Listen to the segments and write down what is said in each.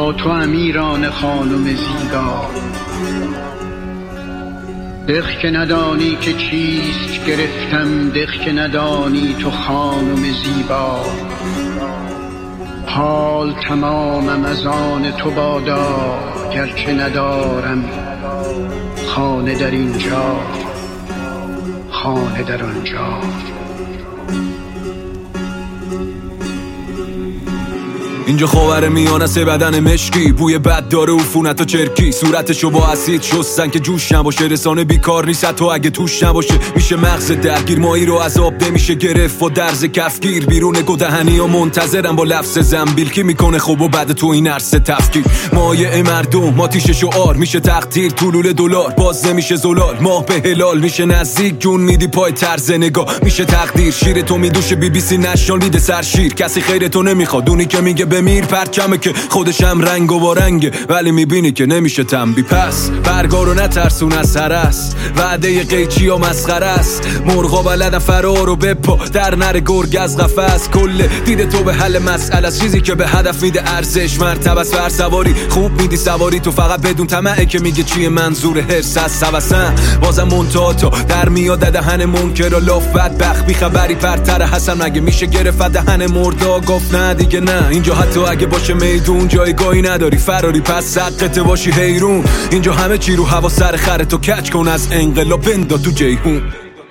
با تو امیران خانم زیبا. دق که ندانی که چیست گرفتم، دق که ندانی تو خانم زیبا. حال تمامم از آن تو بادا، گرچه ندارم خانه در اینجا، خانه در آنجا. اینجا خاور میانه سه بدن مشکی، بوی بد داره عفونت و چرکی، صورتشو با اسید شستن که جوش نباشه، رسانه بیکار نیست تو اگه توش نباشه. میشه مغز درگیر مایی رو از آب نمیشه گرفت و درز کفگیر، بیرون گدهنی و منتظرم با لفظ زنبیل کی میکنه خوب و بعد تو این عرصه تفکیر. مایه مردم ماتیش شعار میشه تقدیر، طلول دلار باز نمیشه زلال، ماه به هلال میشه نزدیک، جون میدی پای طرز نگاه میشه تقدیر. شیر تو میدوشه BBC نشنال میده سر شیر، کسی خیر تو نمیخواد، اونی که میگه بمیر پرچمه که خودش هم رنگ و با رنگه، ولی میبینی که نمیشه تنبی. پس برگا رو نترسون از هرس، وعده قیچی و مسخره است، مرغا بلدن فرار و بپا در نره گرگ از قفس. کل دیده تو به حل مسئله است، چیزی که به هدف میده ارزش مرتبه است. سواری خوب میدی سواری تو، فقط بدون طمعه که میگه چیه منظور حرص از سوسن. بازم منتها تا در میاد دهن منکر و لاف بدبخت بی خبری پرتر حسن، مگه میشه گرفت دهن مردا گفت نه دیگه نه. اینجا حتی اگه باشه میدون جایگاهی نداری فراری، پس سقط باشی حیرون. اینجا همه چی رو هوا سر خره، تو کچ کن از انقلاب بندا تو جیهون.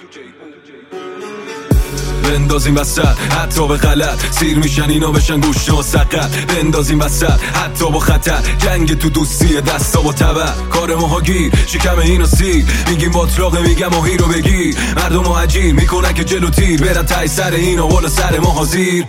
بندازیم وسط حتی به غلط، سیر میشن اینا بشن گوشت و سقط. بندازیم وسط حتی با خطر، جنگ تو دوستی دستا با تبر. کار ماها گیر شکم اینو سیر، میگیم باطراقه میگم ماهی رو بگیر. مردم مهاجیر میکنن که جلو تیر، برن تای سر اینا والا سر ما حاضیر.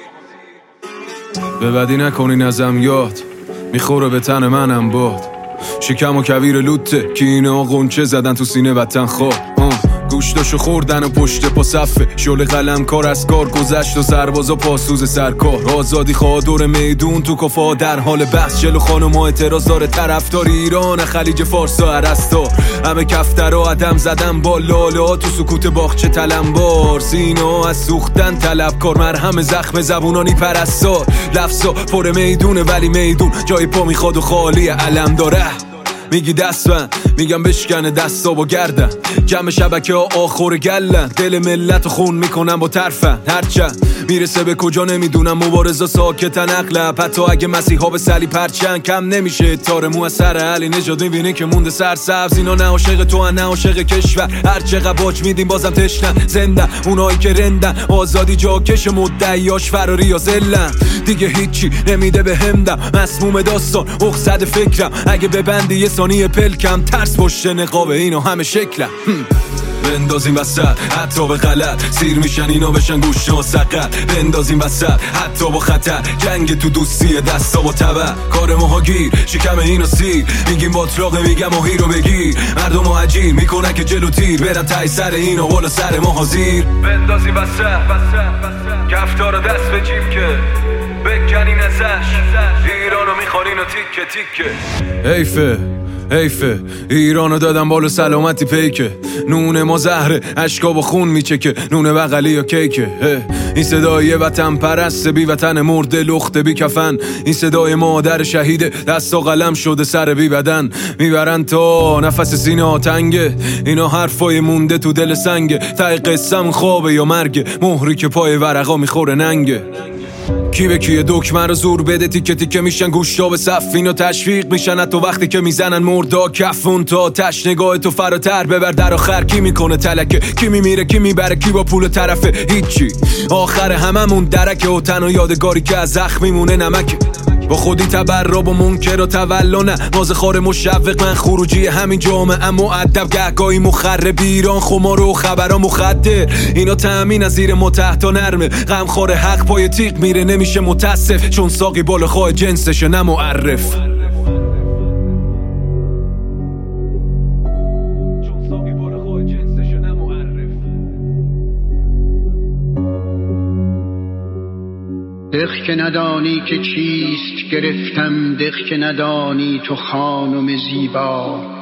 به بدی نکنین ازم یاد، میخوره به تن منم باد. شکم و کویر لوته که اینا قنچه زدن تو سینه وطن خواه. گوشتاشو خوردن و پشت پا صفه، شل قلم کار از کار گذشت و سربازا پاسوز سرکار. آزادی خواه دور میدون تو کفا در حال بحث، جلو خانم ها اعتراض داره طرفدار ایران خلیج فارس و عرستار. همه کفتر و عدم زدن با لاله ها تو سکوت باغچه تلمبار. سینا از سوختن طلبکار، مرهم زخم زبونانی پرستار. لفظا پر میدونه ولی میدون جای پا میخواد و خالی علم داره. میگی دستم میگم بشکنه دستا با گردن، جمع شبکه ها آخور گلن. دل ملت خون میکنم با طرفن، هرچند میرسه به کجا نمیدونم. مبارزا ساکتن اغلب، حتی اگه مسیحا به سلی پرچن کم نمیشه. تار مو از سر علی نژاد میبینی که مونده سرسبز. اینا نه عاشق تو نه عاشق کشور، هرچقدر باج میدیم بازم تشنن. زندن اونایی که رندن، آزادی جاکش مدعیاش فراری یا زلن. دیگه هیچی نمیده به همدم، مسموم داستان اقصد فکرم. اگه ببندی یه ثانیه پلکم، ترس پشت نقاب اینا همه شکلم. بندازیم وسط حتی به غلط، سیر میشن اینا بشن گوشت و سقط. بندازیم وسط حتی با خطر، جنگ تو دوستی دستا با تبر. کار ماها گیر شکم اینو سیر، میگیم باطراقه میگم ماهی رو بگیر. مردم مهاجیر میکنن که جلو تیر، برن تای سر اینا والا سر ما حاضیر. بندازیم وسط کفتار دست به جیب که بکنین ازش، ایرانو میخورین و تیکه تیکه. حیفه ایرانو دادم بالا سلامتی پیکه. نون ما زهره اشکا با خون میچکه، نون بغلی یا کیکه. این صدای وطن پرست بی وطن مرده لخت بی کفن. این صدای مادر شهیده دست و قلم شده سر بی بدن. میبرن تا نفس سینه تنگه، اینا حرفای مونده تو دل سنگه. تای قسم خوابه یا مرگه، مهری که پای ورقا میخوره ننگه. کی به کیه دکمه رو زور بده، تیکه تیکه میشن گوشتا به صف. اینو تشویق میشن تو وقتی که میزنن مردا کفون تا تش. نگاه تو فراتر ببر در آخر کی میکنه تلکه، کی میمیره کی میبره کی با پول طرفه. هیچی آخر هممون درکه و تنها یادگاری که از زخم میمونه نمکه. با خودی تبراب و منکر و تولانه، مازخار مشوق من خروجی همین جامعه. مؤدب گهگاهی مخرب ایران، خمار و خبرها مخدر. اینا تأمین از زیر ما تحت و نرمه، غمخوار حق پای تیغ میره نمیشه متاسف، چون ساقی بالا خواه جنسشه نه معرف. دق که ندانی که چیست گرفتم، دق که ندانی تو خانم زیبا.